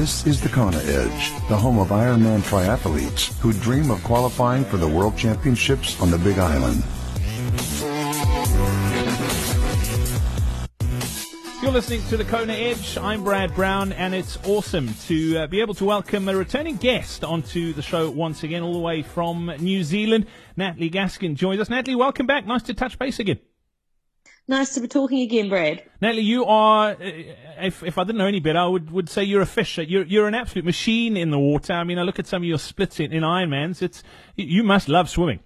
This is the Kona Edge, the home of Ironman triathletes who dream of qualifying for the World Championships on the Big Island. You're listening to the Kona Edge. I'm Brad Brown, and it's awesome to be able to welcome a returning guest onto the show once again, all the way from New Zealand. Natalie Gaskin joins us. Natalie, welcome back. Nice to touch base again. Nice to be talking again, Brad. Natalie, you are, if I didn't know any better, I would say you're a fisher. You're an absolute machine in the water. I mean, I look at some of your splits in Ironmans. You must love swimming.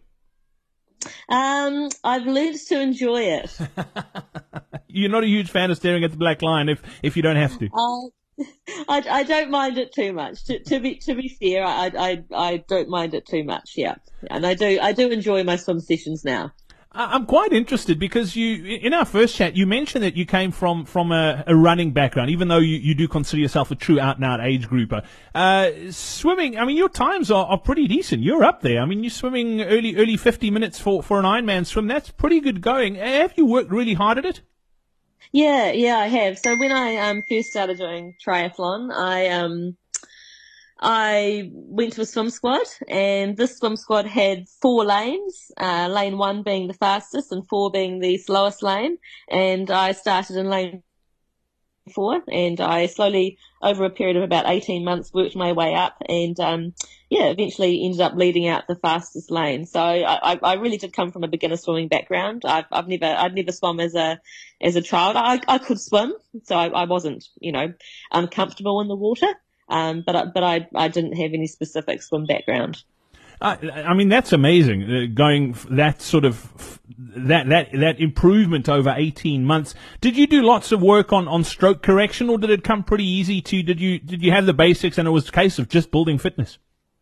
I've learned to enjoy it. You're not a huge fan of staring at the black line if you don't have to. I don't mind it too much. To be fair, I don't mind it too much. Yeah, and I do enjoy my swim sessions now. I'm quite interested because in our first chat, you mentioned that you came from a running background, even though you do consider yourself a true out-and-out age grouper. Swimming, I mean, your times are pretty decent. You're up there. I mean, you're swimming early 50 minutes for an Ironman swim. That's pretty good going. Have you worked really hard at it? Yeah, I have. So when I first started doing triathlon, I went to a swim squad, and this swim squad had 4 lanes, lane 1 being the fastest and 4 being the slowest lane. And I started in lane 4, and I slowly, over a period of about 18 months, worked my way up, and eventually ended up leading out the fastest lane. So I really did come from a beginner swimming background. I'd never swum as a child. I could swim, so I wasn't, uncomfortable in the water. But I didn't have any specific swim background. I mean, that's amazing. Going that sort of that improvement over 18 months. Did you do lots of work on stroke correction, or did it come pretty easy to? Did you have the basics, and it was a case of just building fitness?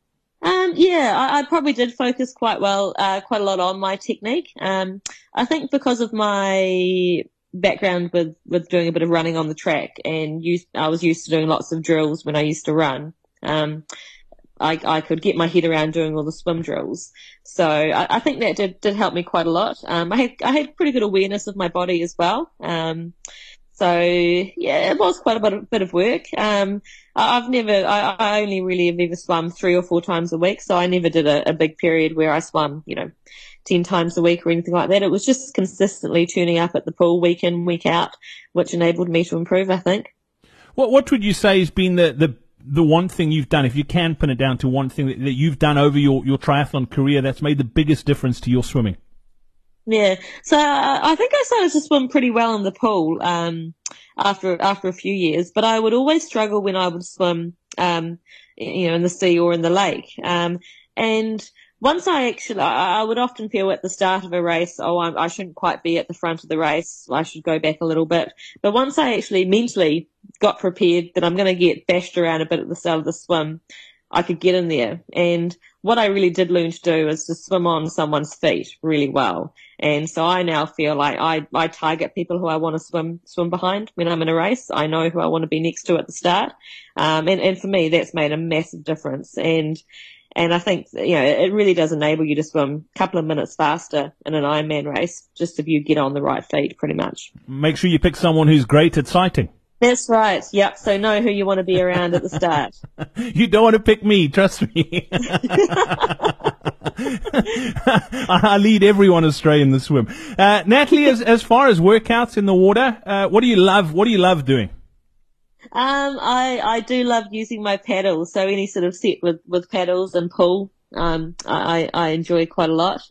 I probably did focus quite a lot on my technique. I think because of my background with doing a bit of running on the track, and I was used to doing lots of drills when I used to run. I could get my head around doing all the swim drills. So I think that did help me quite a lot. I had pretty good awareness of my body as well. So yeah, it was quite a bit of work. I only really have ever swum 3 or 4 times a week. So I never did a big period where I swam, 10 times a week or anything like that. It was just consistently turning up at the pool week in, week out, which enabled me to improve, I think. What would you say has been the one thing you've done, if you can pin it down to one thing that you've done over your triathlon career that's made the biggest difference to your swimming? Yeah. So I think I started to swim pretty well in the pool after a few years, but I would always struggle when I would swim in the sea or in the lake. And once I would often feel at the start of a race, I shouldn't quite be at the front of the race. I should go back a little bit. But once I actually mentally got prepared that I'm going to get bashed around a bit at the start of the swim, I could get in there. And what I really did learn to do is to swim on someone's feet really well. And so I now feel like I target people who I want to swim behind when I'm in a race. I know who I want to be next to at the start. And for me, that's made a massive difference. And I think, it really does enable you to swim a couple of minutes faster in an Ironman race, just if you get on the right feet, pretty much. Make sure you pick someone who's great at sighting. That's right. Yep. So know who you want to be around at the start. You don't want to pick me, trust me. I lead everyone astray in the swim. Natalie, as far as workouts in the water, what do you love? What do you love doing? I do love using my paddles. So any sort of set with paddles and pool, I enjoy quite a lot.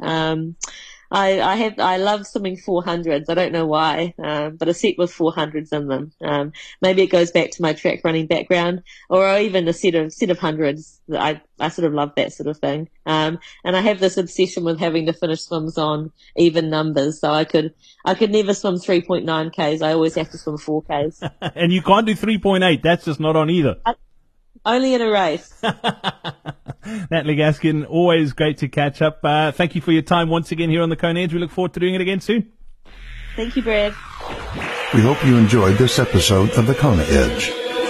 I love swimming 400s. I don't know why, but a set with 400s in them. Maybe it goes back to my track running background, or even a set of hundreds. I sort of love that sort of thing. And I have this obsession with having to finish swims on even numbers. So I could never swim 3.9 Ks. I always have to swim 4 Ks. And you can't do 3.8. That's just not on either. Only in a race. Natalie Gaskin, always great to catch up. Thank you for your time once again here on the Kona Edge. We look forward to doing it again soon. Thank you, Brad. We hope you enjoyed this episode of the Kona Edge.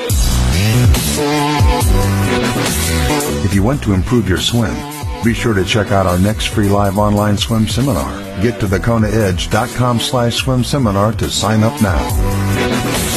If you want to improve your swim, be sure to check out our next free live online swim seminar. Get to thekonaedge.com/swim seminar to sign up now.